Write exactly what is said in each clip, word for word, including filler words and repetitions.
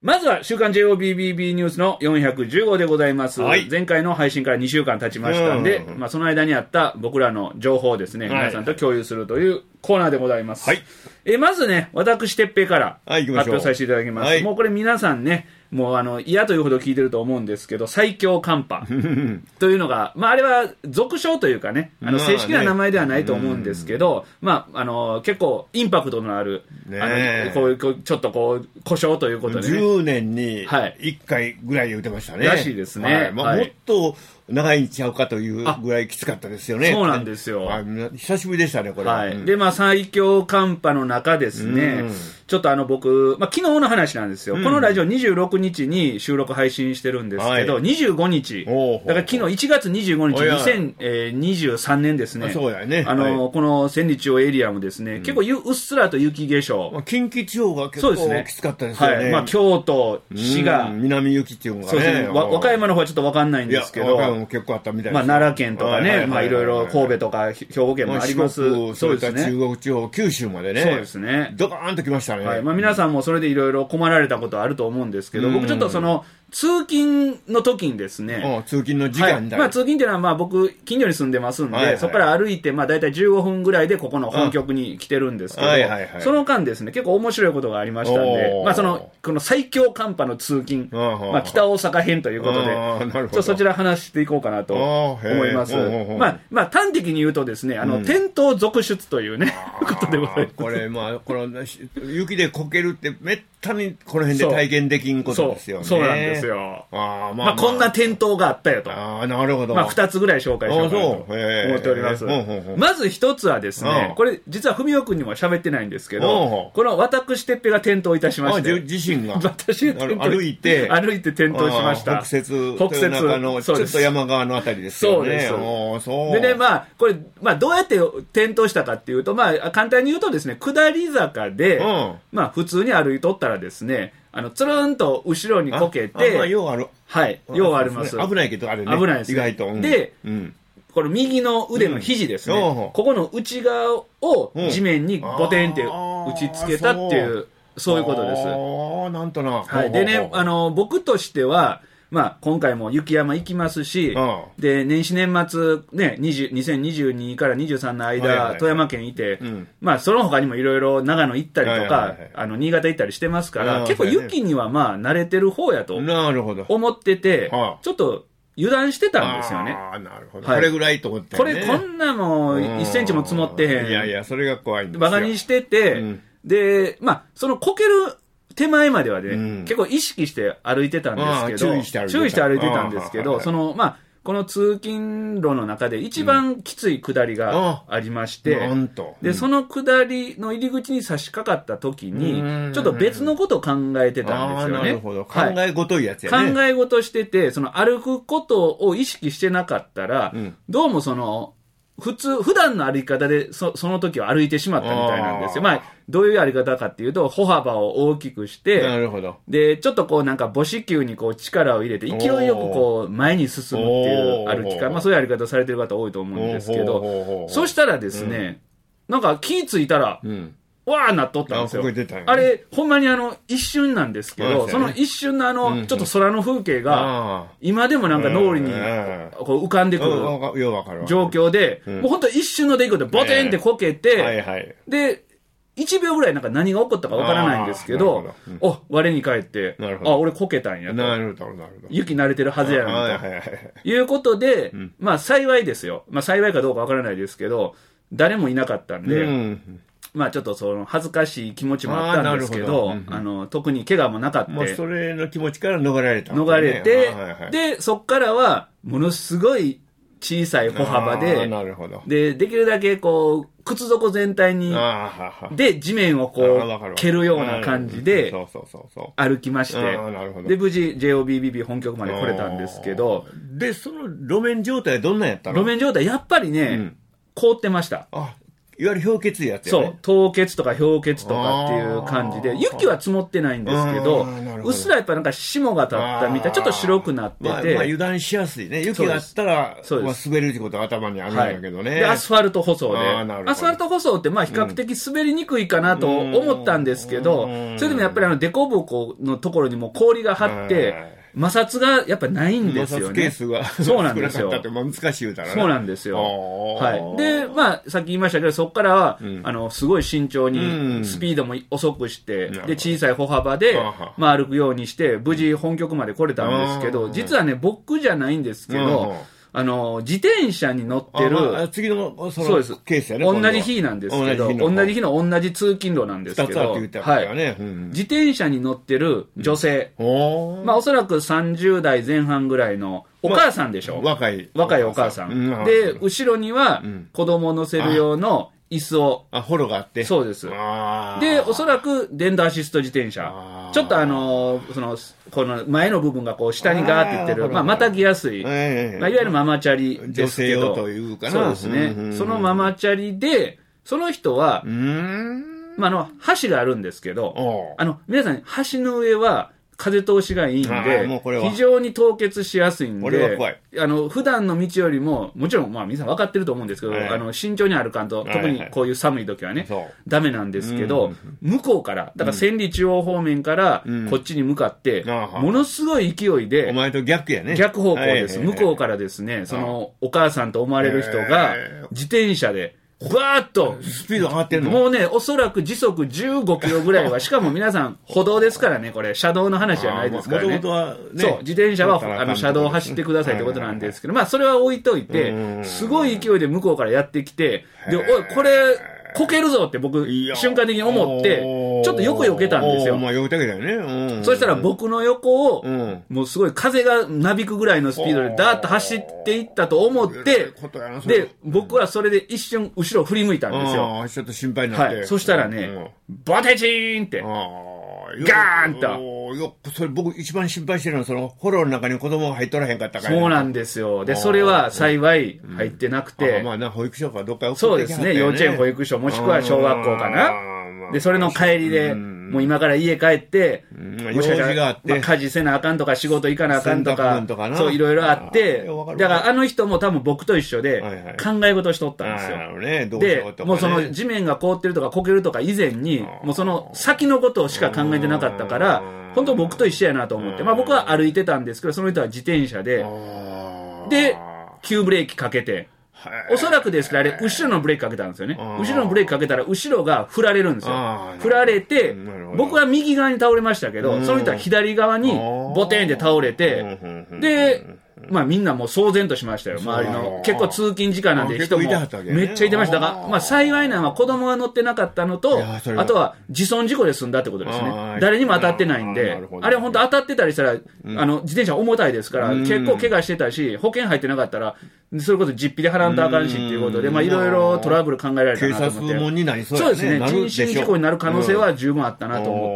まずは週刊 ジェイオービービービー ニュースのよんひゃくじゅう号でございます、はい、前回の配信からにしゅうかん経ちましたんで、うんうんうん、まあ、その間にあった僕らの情報をですね、はい、皆さんと共有するというコーナーでございます、はい、えまずね私哲平から発表させていただきます、はい、もうこれ皆さんねもうあの嫌というほど聞いてると思うんですけど最強寒波というのが、まあ、あれは俗称というかねあの正式な名前ではないと思うんですけど、まあ、あの結構インパクトのある、ね、あのこうこうちょっとこう故障ということで、ね、 じゅうねんにいっかいぐらい言ってましたね、 らしいですね、 はいまあ、もっと長いんちゃうかというぐらいきつかったですよね。 そうなんですよ、 はい、久しぶりでしたねこれ、 はいうん、 でまあ最強寒波の中ですね、うん、ちょっとあの僕、まあ、昨日の話なんですよ、うん、このラジオにじゅうろくにちに収録配信してるんですけど、はい、にじゅうごにちだから昨日いちがつにじゅうごにちにせんにじゅうさんねんですね、 そうやね、 あの、はい、この千里中央エリアもですね、うん、結構うっすらと雪化粧、 まあ、近畿地方が結構きつかったですよね、 はいまあ、京都、滋賀、 南雪っていうのがね、 そうですね、和歌山の方はちょっと分かんないんですけど、 和歌山も結構あったみたいです、 まあ、奈良県とかね、まあいろいろ神戸とか兵庫県もあります、まあ、 四国そういった中国地方、九州までね、 そうですね、 ドカーンときましたね、 はいまあ、皆さんもそれでいろいろ困られたことあると思うんですけど、僕ちょっとその通勤の時にですね、 通勤の時間だ、 はいまあ、通勤っていうのはまあ僕近所に住んでますんで、はいはい、そこから歩いてまあ大体じゅうごふんぐらいでここの本局に来てるんですけど、はいはいはい、その間ですね結構面白いことがありましたんで、まあ、そのこの最強寒波の通勤、まあ、北大阪編ということでちょっとそちら話していこうかなと思います。まあまあ、端的に言うとですねあの、うん、転倒続出というねことでございます。 これまあこの雪でこけるってめったにこの辺で体験できんことですよね。 そう、そうなんですよ。あ、まあまあまあ、こんな転倒があったよと。 あ、なるほど。 まあ、ふたつぐらい紹介しようかなと思っております。まず一つはですね、これ実は文雄君にも喋ってないんですけど、この私哲平が転倒いたしまして、 自身が私が歩いて歩いて転倒しました。 北摂、北摂のちょっと山側のあたりですよね。 そうです。でね、まあこれまあどうやって転倒したかっていうと、まあ簡単に言うとですね、下り坂で、まあ普通に歩いとったらですね。あのつるんと後ろにこけて、 まあ、ようある、 はい、ようあります。 危ないけどあれね、 危ないです、 意外と、うん、 で、 うん、 この右の腕の肘ですね、うん、ここの内側を地面にボテンって打ちつけたっていう、うん、そういうことです。 ああ、なんとな、 はい、でね、あの僕としては。まあ、今回も雪山行きますし、ああで年始年末、ね、にせんにじゅうにからにじゅうさんの間、はいはいはい、富山県いて、うん、まあ、その他にもいろいろ長野行ったりとか、はいはいはい、あの新潟行ったりしてますから、結構雪にはまあ慣れてる方やと思ってて、ちょっと油断してたんですよね。 ああ、なるほど。はい、これぐらいと思って、ね、 これこんなもんいっセンチも積もってへん。 いやいや、それが怖いんですよ。 バカにしてて、うん、で、まあ、そのこける手前まではね、うん、結構意識して歩いてたんですけど、 注意して歩いてた、 注意して歩いてたんですけど、その、まあ、この通勤路の中で一番きつい下りがありまして、 うん、とで、その下りの入り口に差し掛かった時に、ちょっと別のことを考えてたんですよね。 なるほど。考え事いやつやね。 考え事してて、その歩くことを意識してなかったら、うん、どうもその、普通、普段の歩き方でそ、その時は歩いてしまったみたいなんですよ。まあ、どういう歩き方かっていうと、歩幅を大きくして、 なるほど。 で、ちょっとこうなんか母子球にこう力を入れて、勢いよくこう前に進むっていう歩き方、まあそういう歩き方されてる方多いと思うんですけど、そしたらですね、うん、なんか気ついたら、うんわーなっとったんですよ。 あ, ね、あれほんまにあの一瞬なんですけど、ね、その一瞬のあの、うん、ちょっと空の風景が今でもなんか脳裏にこう浮かんでくる状況で、うん、もうほんと一瞬の出来事でボテンってこけて、はいはい、でいちびょうぐらいなんか何が起こったかわからないんですけど、うん、お我に返ってあ俺こけたんやと、 なるほどなるほど、 雪慣れてるはずやなということで、うん、まあ幸いですよ、まあ幸いかどうかわからないですけど誰もいなかったんで、うんまあちょっとその恥ずかしい気持ちもあったんですけど、あ、うんうん、あの特に怪我もなかった。 もうそれの気持ちから逃れられた、ね。 逃れて、はいはい、でそっからはものすごい小さい歩幅で、 なるほど。 でできるだけこう靴底全体にで地面をこう蹴るような感じで歩きまして、で無事 ジェイオービービービー 本局まで来れたんですけど、 でその路面状態はどんなんやったの？ 路面状態やっぱりね、うん、凍ってました。 あいわゆる氷結やつそやね。 う、凍結とか氷結とかっていう感じで、雪は積もってないんですけど、 あーなるほどうっすらやっぱなんか霜が立ったみたい、ちょっと白くなってて、 まあ、まあ油断しやすいね。雪があったら、 そうですまあ、滑るってことが頭にあるんだけどね。 はい、でアスファルト舗装であーなるほどアスファルト舗装ってまあ比較的滑りにくいかなと思ったんですけど、それでもやっぱりあの凸凹のところにも氷が張って摩擦がやっぱないんですよね。 摩擦ケースがそうなんですよ。 少なかったって、まあ、難しい言うたらね。 そうなんですよ。はい。で、まあ、さっき言いましたけど、そこからは、うん、あの、すごい慎重に、スピードも遅くして、うん、で、小さい歩幅で、まあ、歩くようにして、無事本局まで来れたんですけど、実はね、僕じゃないんですけど、あの、自転車に乗ってる、 まあ、次の、そのそうです。 ケースやね。 同じ日なんですけど、同じ日の、同じ日の同じ通勤路なんですけど、 二つあって言ったからね、 はい、うん、自転車に乗ってる女性、うん、まあ、おそらくさんじゅう代前半ぐらいのお母さんでしょ、 まあ、若い。 若いお母さん。うん、で、後ろには子供を乗せる用の椅子を。 あ、ホロがあって。 そうです。で、おそらく電動アシスト自転車。ちょっとあのー、その、この前の部分がこう下にガーっていってる、まあ、またぎやすい、 えーまあ、いわゆるママチャリですけど。 女性用というかな。 そうですね。うんうん、そのママチャリで、その人は、まあ、あの、橋があるんですけど、あの、皆さん、橋の上は、風通しがいいんで、非常に凍結しやすいんで、あの、普段の道よりも、もちろん、まあ皆さん分かってると思うんですけど、はい、あの、慎重に歩かんと、特にこういう寒い時はね、はいはい、ダメなんですけど、向こうから、だから千里中央方面から、こっちに向かって、うん、ものすごい勢いで、 お前と逆やね。 逆方向です。向こうからですね、その、お母さんと思われる人が、自転車で、バーッとスピード上がってんの？ もうね、おそらく時速じゅうごキロぐらいは、しかも皆さん歩道ですからね、これ、車道の話じゃないですからね。 もともとはね。 そう、自転車はあの車道を走ってくださいってことなんですけど、まあそれは置いといて、すごい勢いで向こうからやってきて、で、おい、これ、こけるぞって僕、瞬間的に思って、ちょっと横避けたんですよ。 まあ、避けたけだよね。うん、 そしたら僕の横を、うん、もうすごい風がなびくぐらいのスピードでダーッと走っていったと思って、で、僕はそれで一瞬後ろ振り向いたんですよ。 ああ、ちょっと心配になって。 はい。そしたらね、うん、バテチーンって、ガーンと。 よそれ僕一番心配してるのはそのフォローの中に子供が入っとらへんかったから。 そうなんですよ。で、それは幸い入ってなくて。 うん、まあな、保育所かどっか送ってきそうですね。幼稚園保育所もしくは小学校かな。で、それの帰りで、もう今から家帰って、 もしかしたら、 まあ、家事せなあかんとか仕事行かなあかんとか、そういろいろあって、だからあの人も多分僕と一緒で考え事しとったんですよ。で、もうその地面が凍ってるとかこけるとか以前に、もうその先のことしか考えてなかったから、本当僕と一緒やなと思って、まあ僕は歩いてたんですけど、その人は自転車で、で、急ブレーキかけて、おそらくですけど、あれ、後ろのブレーキかけたんですよね。後ろのブレーキかけたら、後ろが振られるんですよ。振られて、僕は右側に倒れましたけど、その人は左側にボテンで倒れて、で、まあみんなもう騒然としましたよ。周りの。結構通勤時間なんで人もめっちゃいてましたが、まあ幸いなのは子供が乗ってなかったのと、あとは自損事故で済んだってことですね。誰にも当たってないんで、あれ本当当たってたりしたら、あの、自転車重たいですから、結構怪我してたし、保険入ってなかったら、それこそ実費で払わんとあかんしっていうことで、まあいろいろトラブル考えられたなと思って。 警察もになりそうそうですね。人身事故になる可能性は十分あったなと思って。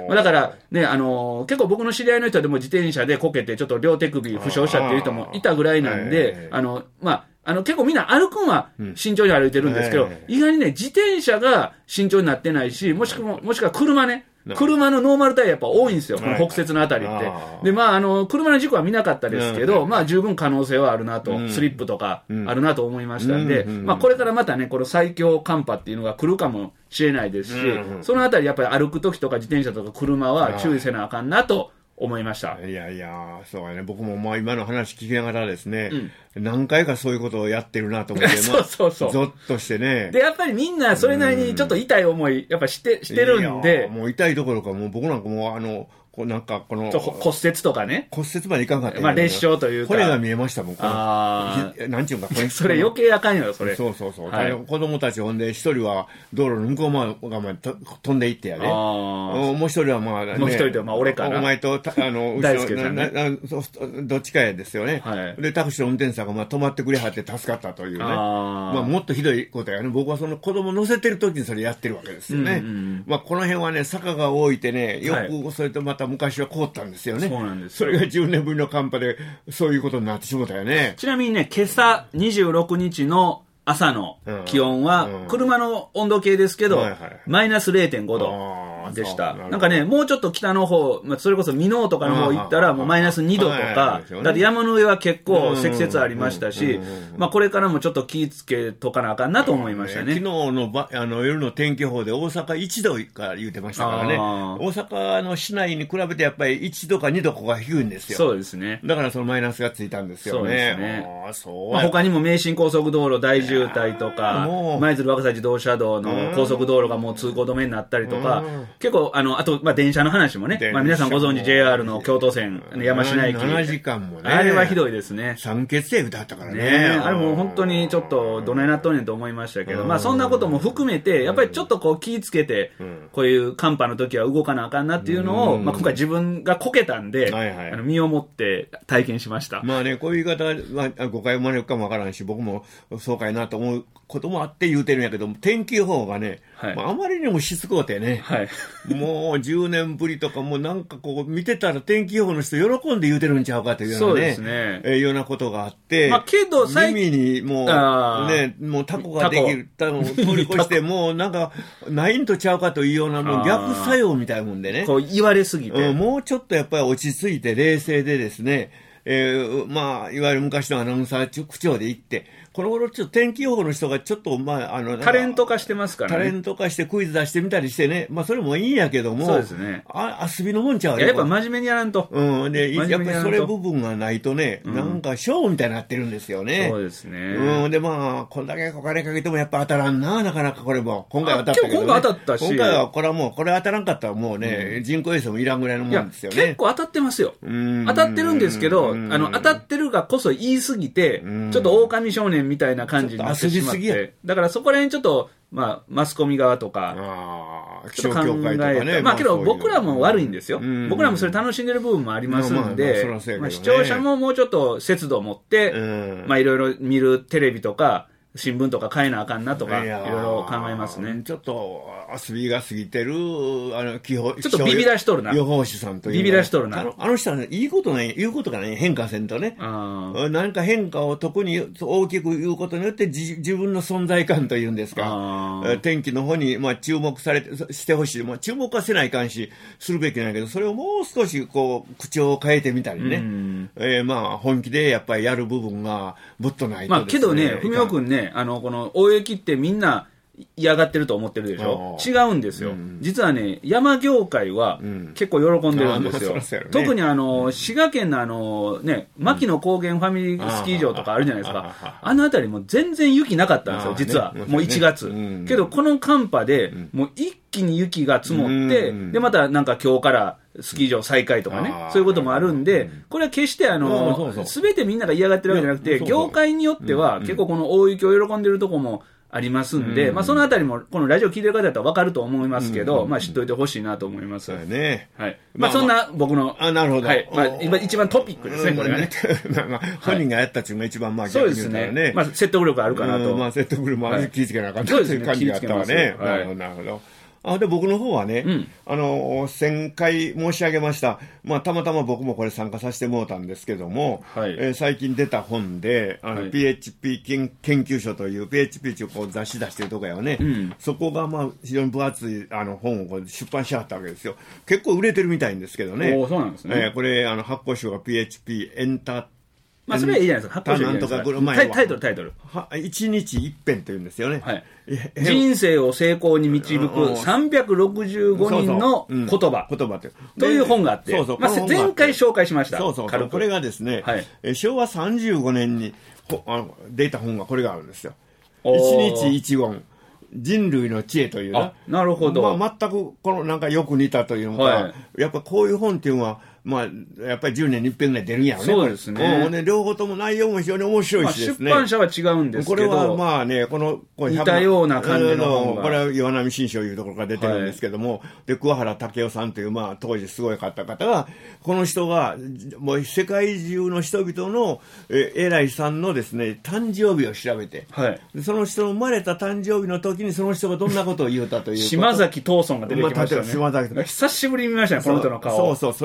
だからね、あの、結構僕の知り合いの人でも自転車でこけて、ちょっと両手首負傷したっていう人もいたぐらいなんで、あの、まあ、あの、結構みんな歩くんは慎重に歩いてるんですけど、意外にね、自転車が慎重になってないし、もしくは、もしくは車ね。車のノーマルタイヤやっぱ多いんですよ、この北雪のあたりって。で、まあ、あの、車の事故は見なかったですけど、まあ、十分可能性はあるなと、スリップとかあるなと思いましたんで、まあ、これからまたね、この最強寒波っていうのが来るかもしれないですし、そのあたりやっぱり歩くときとか自転車とか車は注意せなあかんなと思いました。 いやいや、そうやね。僕もまあ今の話聞きながらですね、うん、何回かそういうことをやってるなと思って、 そうそうそう。 ゾッとしてね。 で、やっぱりみんなそれなりにちょっと痛い思い、やっぱして、してるんで。 もう痛いどころか、もう僕なんかもうあの、こうなんかこの骨折とかね、 骨折までいかんかった、 まあ裂傷というか、 骨が見えましたもん。 ああ、なんちゅうんか、これそれ余計あかんよそれ。 そうそうそう、はい、子供たちほんで一人は道路の向こう側まで飛んでいってやで、もう一人はまあ、ね、 もう一人でまあ俺かな、 お前とあの大輔さんね、 どっちかやですよね、 はい、 でタクシーの運転手さんがまあ止まってくれはって助かったというね、あ、まあもっとひどいことやね。僕はその子供乗せてる時にそれやってるわけですよね、うんうん、まあこの辺はね坂が多いてね、よくそれとまた昔は凍ったんですよね。 そうなんです。 それがじゅうねんぶりの寒波でそういうことになってしまったよね。 ちなみにね、今朝にじゅうろくにちの朝の気温は、車の温度計ですけど、マイナス れいてんご 度でした。なんかね、もうちょっと北の方、それこそ箕面とかの方行ったら、もうマイナスにどとか、だって山の上は結構積雪ありましたし、まあこれからもちょっと気ぃつけとかなあかんなと思いましたね。 昨日のばあの夜の天気予報で大阪いちどか言うてましたからね、大阪の市内に比べてやっぱりいちどかにどこが低いんですよ。 そうですね。 だからそのマイナスがついたんですよね。そうですね。 あそうまあ、他にも名神高速道路大渋滞とか、舞鶴若狭自動車道の高速道路がもう通行止めになったりとか、結構、あの、あと、まあ、電車の話もね、まあ、皆さんご存知 ジェイアール の京都線、山科駅。 ななじかんもね。 あれはひどいですね。 酸欠で歌ったからね。 ねあれも本当にちょっと、どないなっとんねんと思いましたけど、まあ、そんなことも含めて、やっぱりちょっとこう気ぃつけて、こういう寒波の時は動かなあかんなっていうのを、まあ、今回自分がこけたんで、あの身をもって体験しました。 まあね、こういう言い方は、まあ、誤解生まれるかもわからんし、僕もそうかいなと思うこともあって言うてるんやけど、天気予報がね、はいまあ、あまりにもしつこうてね、はい、もうじゅうねんぶりとかもうなんかこう見てたら天気予報の人喜んで言うてるんちゃうかというようなね、そうですね、えー、いうようなことがあって、 まあ、けど耳にもうね、もうタコができる、タコ通り越してもうなんかないんとちゃうかというようなもう逆作用みたいなもんでね、 こう言われすぎて、 うん、もうちょっとやっぱり落ち着いて冷静でですね、えー、まあいわゆる昔のアナウンサー口調で言って、この頃ちょっと天気予報の人がちょっと、まあ、あの、 タレント化してますからね。 タレント化してクイズ出してみたりしてね。まあ、それもいいんやけども。 そうですね。 あ、遊びのもんちゃうよ。 やっぱ真面目にやらんと。 うん。で、やっぱりそれ部分がないとね、うん、なんかショーみたいになってるんですよね。 そうですね。 うん。で、まあ、こんだけお金かけてもやっぱ当たらんな、なかなかこれも。今回は当たったけど、ね。 今回当たったし。 今回はこれはもう、これ当たらんかったらもうね、うん、人工衛星もいらんぐらいのもんですよね。 結構当たってますよ。当たってるんですけど、あの、当たってるがこそ言い過ぎて、ちょっと狼少年みたいな感じになってしまって、だからそこら辺ちょっと、まあ、マスコミ側とか、 気象協会とかね。 まあ、けど僕らも悪いんですよ。僕らもそれ楽しんでる部分もありますんで、視聴者ももうちょっと節度を持って、まあ、いろいろ見るテレビとか、新聞とか変えなあかんなとか、いろいろ考えますね。 ちょっと遊びが過ぎてる、あの、気候、 ちょっとビビらしとるな。 予報士さんという。 ビビらしとるな。 あの、あの人はね、いいことない、言うことがね、変化せんとね。何か変化を特に大きく言うことによって自、自分の存在感というんですか。天気の方に、まあ、注目されて、してほしい。まあ、注目はせないかんし、するべきなんやけど、それをもう少し、こう、口調を変えてみたりね。えー、まあ、本気でやっぱりやる部分が、ぶっとないとですね。 まあ、けどね、文雄君ね、あの、この大雪ってみんな嫌がってると思ってるでしょ。違うんですよ、うん、実はね山業界は結構喜んでるんですよ、うんね、特にあの滋賀県のあのね牧野高原ファミリースキー場とかあるじゃないですか、あ, あの辺りも全然雪なかったんですよ実は、ね、もういちがつ、うん、けどこの寒波でもう一気に雪が積もって、うん、でまたなんか今日からスキー場再開とかね、そういうこともあるんで、これは決してあのすべてみんなが嫌がってるわけじゃなくて、業界によっては結構この大雪を喜んでるとこもありますんで、うん、まあそのあたりもこのラジオ聞いてる方だったら分かると思いますけど、うん、まあ知っといてほしいなと思います。 そうね。 はい。まあそんな僕の、 あ、なるほど。 はい。まあ今一番トピックですね、これがね。 まあ本人がやったっていうのが一番まあ逆に言うたらね。そうですね。まあ説得力あるかなと。 まあ説得力もあるし気ぃつけなあかんという感じがあったわね。なるほど、なるほど。あで僕の方はね、うん、あの先回申し上げました、まあ、たまたま僕もこれ参加させてもらったんですけども、はい、えー、最近出た本であの、はい、ピーエイチピー 研, 研究所という ピーエイチピー というこう雑誌出してるとこやね、うん、そこがまあ非常に分厚いあの本をこう出版しはったわけですよ。結構売れてるみたいんですけどね。 おそうなんですね、 えー、これあの発行賞が ピーエイチピー エンターまあそれはいいじゃないですか。発行賞いいじゃないですか。タイ, タイトルタイトル一日一編というんですよね、はい、 人生を成功に導くさんびゃくろくじゅうごにんの言葉言葉という本があって、そうそう、まあ、前回紹介しました。 そうそうそう、これがですね、はい、しょうわさんじゅうごねんにあの出た本がこれがあるんですよ。一日一言人類の知恵というな。 なるほど。 まあ、全くこのなんかよく似たというのか、はい、やっぱこういう本っていうのはまあ、やっぱりじゅうねんに一遍ぐらい出るんやろね。 そうですね。 ね両方とも内容も非常に面白いしですね。 まあ、出版社は違うんですけど。 これはまあね、この、こ似たような感じの本が。 これは岩波新書いうところから出てるんですけども、はい、で、桑原武雄さんという、まあ、当時すごいかった方が、この人が、もう世界中の人々の、え、偉いさんのですね、誕生日を調べて、はい、その人の生まれた誕生日の時にその人がどんなことを言うたという。 島崎藤村が出てきましたね。まあ、島崎。久しぶりに見ましたね、この人の顔。 そうそう、それからね、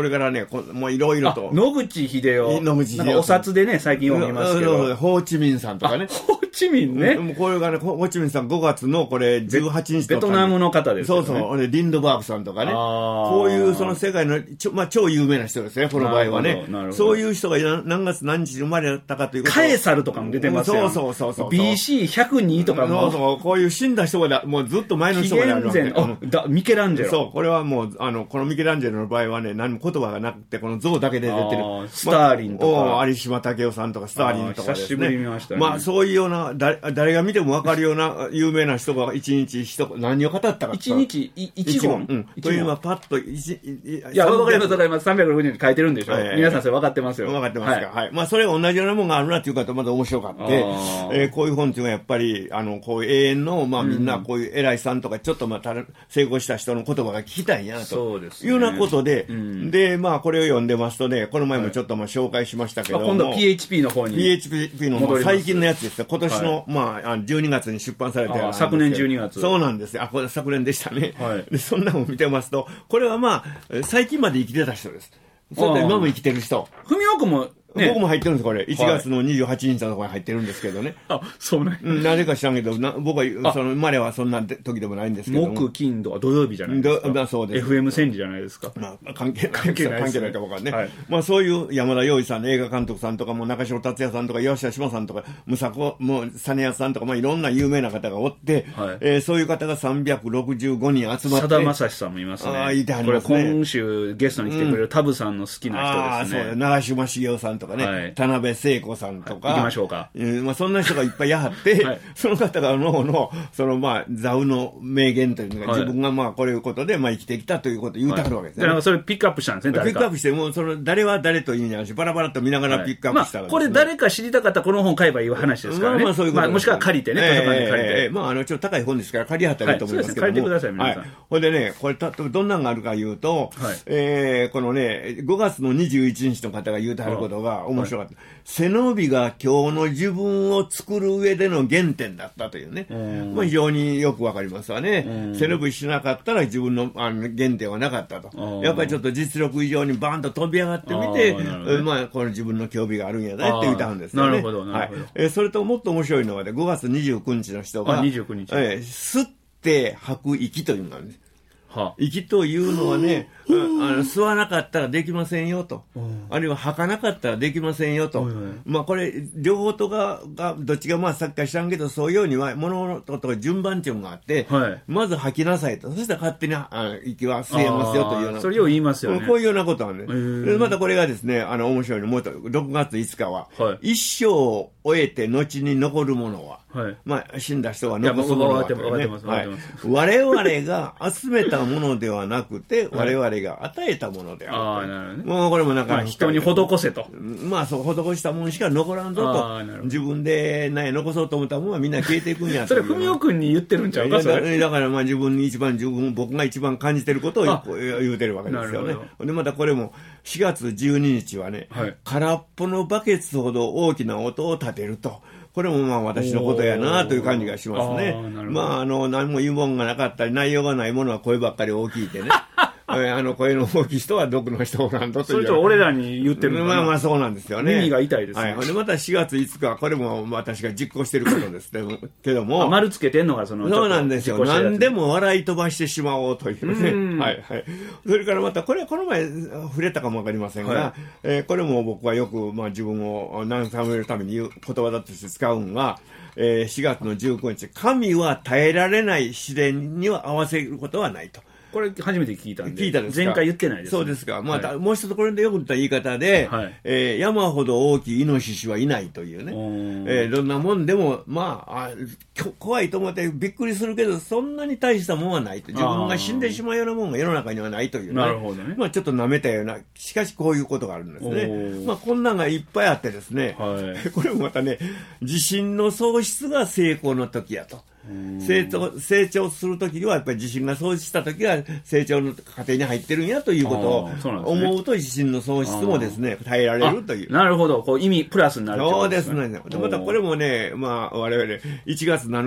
ね、こもういろいろと。 野口英世。 野口英世。 なんかお札でね、最近読みますけど。 ホーチミンさんとかね。 ホーチミンね。 もうこれがね、ホーチミンさんごがつのこれじゅうはちにちと。 ベトナムの方ですよね。 そうそう。リンドバーグさんとかね。こういうその世界のちょ、まあ、超有名な人ですね、この場合はね。そういう人が何月何日に生まれたかということ。 カエサルとかも出てますよ。 そうそうそうそう。 ビーシーひゃくに とかも。 そうそう。こういう死んだ人がもうずっと前の人があるわけで。 ミケランジェロ。 そう。これはもう、あの、このミケランジェロの場合はね、何も言葉がなくて、この像だけで出てる。 スターリンとか。 有島武夫さんとか、スターリンとかですね。 久しぶりに見ましたね。 まあ、そういうような、誰が見ても分かるような有名な人が一日人、何を語ったか。 一日一言。うん。 というのはパッと一、 いや、分かります、分かります。さんびゃくろくじゅうに書いてるんでしょ。皆さんそれ分かってますよ。 分かってますか。はい。まあ、それが同じようなもんがあるなっていうかと、まだ面白かった。え、こういう本っていうのはやっぱり、あの、こういう永遠の、まあみんなこういう偉いさんとか、ちょっとまあ、成功した人の言葉が聞きたいんやな、と。そうです。いうようなことで、で、まあ、これを読んでますとね、この前もちょっとまあ紹介しましたけども。 今度 ピーエイチピー の方に。 ピーエイチピー の最近のやつですよ。今年の、まあ、じゅうにがつに出版された昨年じゅうにがつ。 そうなんですよ。あ、これ昨年でしたね。 はい。 で、そんなのを見てますと、これはまあ、最近まで生きてた人です。それで今も生きてる人。 文雄君も、ね、 僕も入ってるんです、これ。いちがつのにじゅうはちにちのところに入ってるんですけどね。 あ、そうね。 なぜか知らんけど、な僕は、その、生まれはそんな時でもないんですけど。 木、金土は土曜日じゃないですか。 だそうです。 エフエム 戦時じゃないですか。 まあ、関係ない。関係ない。関係ないか分かんね。 はい、 まあ、そういう山田洋次さんの映画監督さんとかも、中城達也さんとか、岩下志麻さんとか、ムサコ、もう、実康さんとか、まあ、いろんな有名な方がおって、はい、えー、そういう方がさんびゃくろくじゅうごにん集まって。 さだまさしさんもいますね。 ああ、いてはりますね。これ、今週ゲストに来てくれるタブさんの好きな人ですね。 ああ、そう。長嶋茂雄さんとかね。はい、田辺聖子さんとか、 はい、行きましょうか。 えー、まあそんな人がいっぱいやはって、はい、その方がののそのまあ座右の名言というのが、はい、自分がまあこういうことでまあ生きてきたということを言うてあるわけですね。 はい、それピックアップしたんですね。誰かピックアップしてもうその誰は誰と言うんじゃないし、バラバラと見ながらピックアップしたら、ね、 はい、まあ、これ誰か知りたかったらこの本買えばいい話ですからね。まあまあそういうこと、まあ、もしくは借りてね、図書館で借りて。 えー、まああのちょっと高い本ですから借りはったらいいと思いますけども。 はい、そうですね、借りてください皆さん。はい、 ほんでねこれたどんなのがあるか言うと、はい、えー、このねごがつのにじゅういちにちの方が言うてはることが面白かった。はい、背伸びが今日の自分を作る上での原点だったというね、まあ、非常によくわかりますわね。背伸びしなかったら自分のあの原点はなかったと。やっぱりちょっと実力以上にバーンと飛び上がってみて、あ、まあ、この自分の興味があるんやねって言ったんですよね。 なるほど、なるほど。はい、 えー、それともっと面白いのはね、ごがつにじゅうくにちの人が、 にじゅうくにち、 えー、吸って吐く息というのがあるんです。 はあ、 息というのはね、あの吸わなかったらできませんよと、あるいは吐かなかったらできませんよと、まあこれ両方とががどっちがまあさっきから知らんけど、そういうようには物事と順番っていうのがあって、はい、まず吐きなさいと、そしたら勝手にあ息は吸えますよというような、 それを言いますよね。 こういうようなことはね、でまたこれがですね、あの面白いのもうろくがついつかは、はい、一生を終えて後に残るものは、はい、まあ死んだ人が残すものは、ね、はい、我々が集めたものではなくて、はい、我々が与えたものである。ああ、なるほどね。もうこれもなんか、まあ、 人に施せと。 まあそう、施したもんしか残らんぞと。自分で、ね、残そうと思ったものはみんな消えていくんやと。 それ、文雄君に言ってるんちゃうか、それ。 だからまあ自分に一番、自分、僕が一番感じてることを言うてるわけですよね。で、またこれも、しがつじゅうににちはね、はい、空っぽのバケツほど大きな音を立てると。これもまあ私のことやなという感じがしますね。あまああの何も言うもんがなかったり内容がないものは声ばっかり大きいってね。あの声の大きい人は毒の人おらんとという。 それと俺らに言ってるのかな。 まあまあそうなんですよね。 耳が痛いですね。 はい。でまたしがついつかこれも私が実行していることですけども。 丸つけてんのがその。 そうなんですよ。何でも笑い飛ばしてしまおうというね。はいはい。それからまたこれはこの前触れたかもわかりませんが、はい、えー、これも僕はよくまあ自分を慰めるために言う言葉だとして使うんが。えー、しがつのじゅうくにち、神は耐えられない試練には合わせることはないと。 これ初めて聞いたんで。 聞いたですか。 前回言ってないです、ね。 そうですか。まあ、はい、もう一つこれでよく言った言い方で、はい、えー、山ほど大きいイノシシはいないというね。えー、どんなもんでも、まあ、あ怖いと思ってびっくりするけど、そんなに大したもんはないと。自分が死んでしまうようなもんが世の中にはないというね。 なるほどね。 まあ、ちょっと舐めたような、しかしこういうことがあるんですね。まあ、こんなんがいっぱいあってですね。はい、これもまたね、自信の喪失が成功の時やと。成長、成長するときにはやっぱり自信が喪失したときは成長の過程に入ってるんやということを思うと自信の喪失もですね耐えられるという。 なるほど、こう意味プラスになるということですね。そうですね。またこれもね、まあ我々いちがつなのか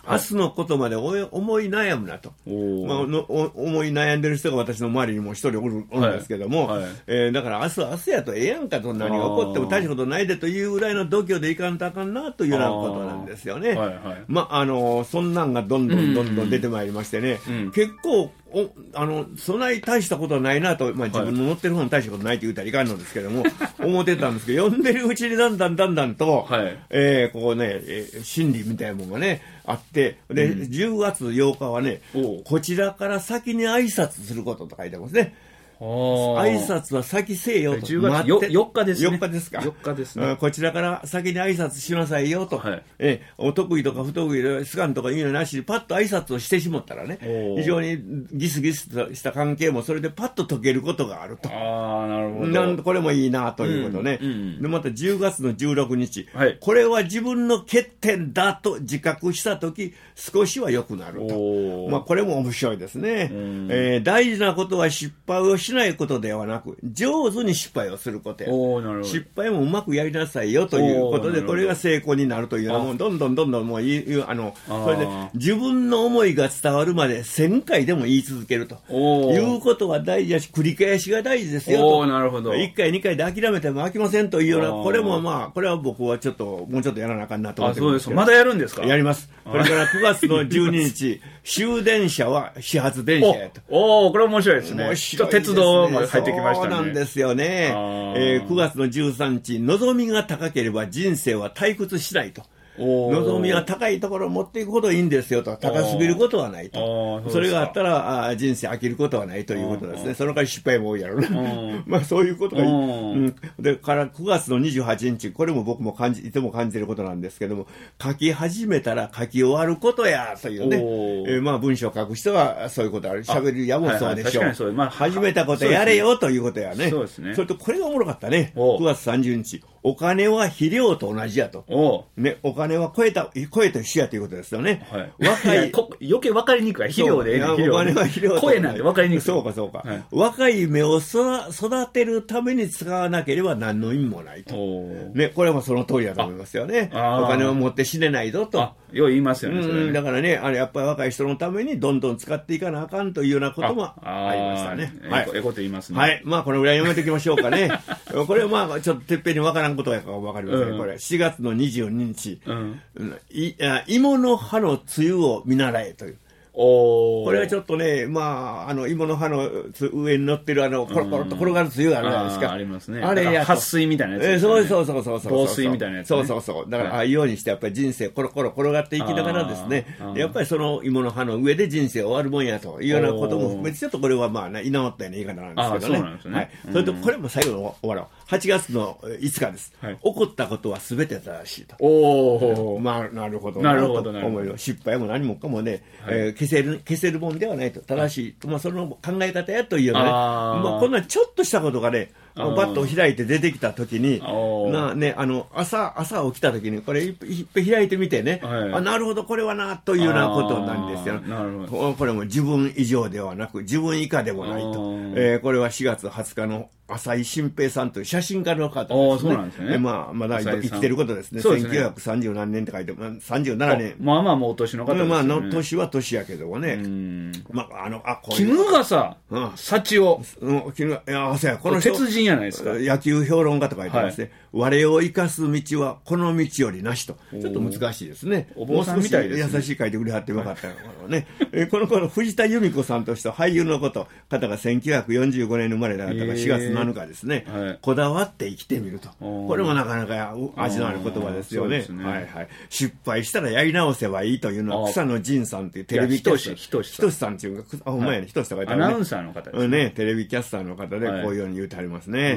明日のことまで思い悩むなと、まあ、の思い悩んでる人が私の周りにも一人おる、おるんですけども、はいはい、えー、だから明日は明日やとええやんかと、何が起こっても大したことないでというぐらいの度胸でいかんとあかんなというようなことなんですよね。はいはい、まあ、あのそんなんがどんどんどんどん出てまいりましてね、うんうん、結構おあのそんなに大したことはないなと、まあ、自分の乗ってる方に大したことないと言ったらいかんのですけども、はい、思ってたんですけど、読んでるうちにだんだんだんだんと、はい、えー、こうね、えー、心理みたいなものがねあって、で、うん、じゅうがつようかはね、こちらから先に挨拶することと書いてますね。挨拶は先せえよと。 じゅうがつよっかですね。 よっかですか。 よっかですね。 こちらから先に挨拶しなさいよと。はい、えお得意とか不得意で、スカンとかいうのなしに、パッと挨拶をしてしまったらね、非常にギスギスとした関係もそれでパッと解けることがあると。 ああ、なるほど。 なんこれもいいなということね。うんうん、でまたじゅうがつのじゅうろくにち、はい、これは自分の欠点だと自覚したとき、少しは良くなると。まあ、これも面白いですね。えー、大事なことは失敗をしないことではなく、上手に失敗をすることや。失敗もうまくやりなさいよということで、これが成功になるというのは、もうどんどんどんどんもういい、あの、それで自分の思いが伝わるまでせんかいでも言い続けるということは大事だし、繰り返しが大事ですよと。 なるほど。 いっかいにかいで諦めても飽きませんというような、これもまあ、これは僕はちょっと、もうちょっとやらなあかんなと思ってます。 あ、そうですか。まだやるんですか？ やります。これからくがつのじゅうににち、終電車は始発電車やと。 おお、これ面白いですね。面白いですね。鉄道も入ってきましたね。 そうなんですよね。えー、くがつのじゅうさんにち、望みが高ければ人生は退屈しないと。望みは高いところを持っていくほどいいんですよと。高すぎることはないと。それがあったらあ人生飽きることはないということですね。その代わり失敗も多いやろうな。まあそういうことがいい。うん、でからくがつのにじゅうはちにち、これも僕も感じ、いつも感じていることなんですけども、書き始めたら書き終わることやというね。えー、まあ文章を書く人はそういうことある。喋るやもそうでしょう。はいはい、まあ、始めたことやれよということやね。そうですね。それとこれがおもろかったね。くがつさんじゅうにち。お金は肥料と同じやと。ね、お金は超えた、超えと一緒やということですよね。はい、 若い。い余計分かりにくい。肥料で、ね、肥料。 お金は肥料と。 声なんで分かりにくい。 そうかそうか。はい、若い芽を育てるために使わなければ何の意味もないと。ね、これもその通りだと思いますよね。お金を持って死ねないぞと。 よう言いますよね。 うん、だからね、あれやっぱり若い人のためにどんどん使っていかなあかんというようなこともありましたね。 はい。ええこと言いますね。 はい。まあこのぐらい読めておきましょうかね。これはまあちょっとてっぺんにわからんことやからわかりません。うん、これしがつのにじゅうににち、うん、い芋の葉の梅雨を見習えという。おこれはちょっとね、まあ、あの芋の葉の上に乗ってるあのコロコロと転がる梅雨があるじゃないですか。 あ, ありますね。あれや撥水みたいなやつ、ね。 えー、そうそうそうそうそう。 防水みたいなやつ、ね。 そうそうそう。だから、はい、ああいうようにしてやっぱり人生コロコロ転がっていきながらですね、やっぱりその芋の葉の上で人生終わるもんやというようなことも含めて、ちょっとこれはまあ、ね、居直ったような言い方なんですけどね。そうなんですね。はい。それとこれも最後の終わろう。はちがつのいつかです。はい、起こったことはすべて正しいと。おお、まあ、なるほどな。なるほどな。思いの失敗も何もかもね、はい、えー、消せる、消せるもんではないと。正しい。まあ、その考え方やというようなね。あまあ、こんなちょっとしたことがね、バッと開いて出てきたときに、なね、あの朝、朝起きたときに、これ、いっぺん開いてみてね、はい、あ、なるほど、これはな、というようなことなんですよ。なるほど。これも自分以上ではなく、自分以下でもないと。えー、これはしがつはつかの浅井新平さんという写真家の方ですね。そうなんですね。まあ、まだ生きてることですね。せんきゅうひゃくさんじゅうなんねんって書いて、さんじゅうななねん。 まあまあもうお年の方ですね。 まあ、の年は年やけどもね。まあ、あの、あ、 こういう。衣笠幸男。 うん、衣笠、いや、そうや、 この人。鉄人やないですか。 野球評論家と書いてますね。はい、我を生かす道はこの道よりなしと。ちょっと難しいですね。 お坊さんみたいですね。優しい書いてくれはってよかったからね。この頃、藤田由美子さんとして俳優のこと、方がせんきゅうひゃくよんじゅうごねん生まれだったからしがつなのかですね。はい、こだわって生きてみると。これもなかなか味のある言葉ですよね。ね、はいはい。失敗したらやり直せばいいというのは草野仁さんというテレビキャスター。ひとしさん。ひとしさんっていうか、あ、ほんまやね。ひとしと書いてあるね。 アナウンサーの方ですね。ね、テレビキャスターの方でこういうように言うてありますね。はい、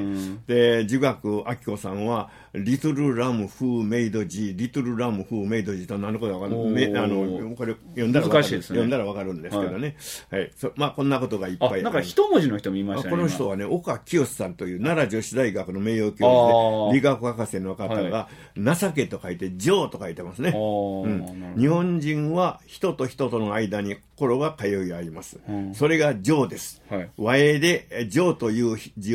で、儒学明子さんは、リトルラムフーメイドジー、リトルラムフーメイドジーと何のことかわかる。あの、これ読んだらわかる。ね、読んだらわかるんですけどね。はい。はい、そまあ、こんなことがいっぱいある。 なんか一文字の人もいましたね。 この人はね、岡清さんという奈良女子大学の名誉教授で、理学博士の方が、情けと書いて、情と書いてますね。うん、日本人は人と人との間に心が通い合います。うん、それが情です。はい、和英で情という字を引いて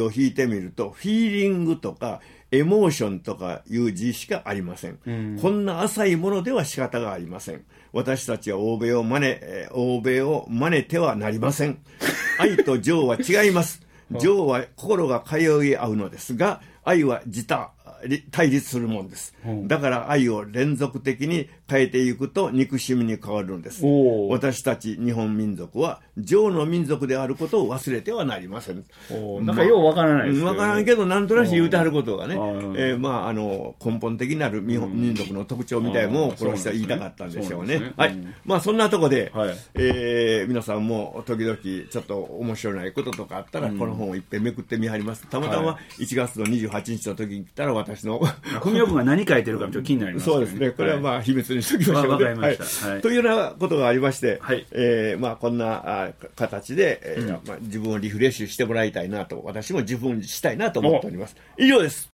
みると、フィーリングとかエモーションとかいう字しかありません。うん、こんな浅いものでは仕方がありません。私たちは欧米を真似、えー、欧米を真似てはなりません。愛と情は違います。情は心が通い合うのですが、愛は自他対立するものです。だから愛を連続的に変えていくと憎しみに変わるんです。私たち日本民族は情の民族であることを忘れてはなりません。 なんかようわからないですけど、 ね、わからんけどなんとなく言うてはることがね、えー、まああの根本的なる日本民族の特徴みたいなものをこの人は言いたかったんでしょうね。うねはい、まあそんなとこで、はい、えー、皆さんも時々ちょっと面白いこととかあったら、うん、この本をいっぺんめくってみはります。たまたまいちがつのにじゅうはちにちの時に来たら私の文雄君が何書いてるかちょっと気になりますね。 そうですね。これはまあ秘密にしておきましょうね。わかりました。はいはい、というようなことがありまして、はい、えー、まあこんなあ形で、えーうん、まあ、自分をリフレッシュしてもらいたいなと、私も自分したいなと思っております。以上です。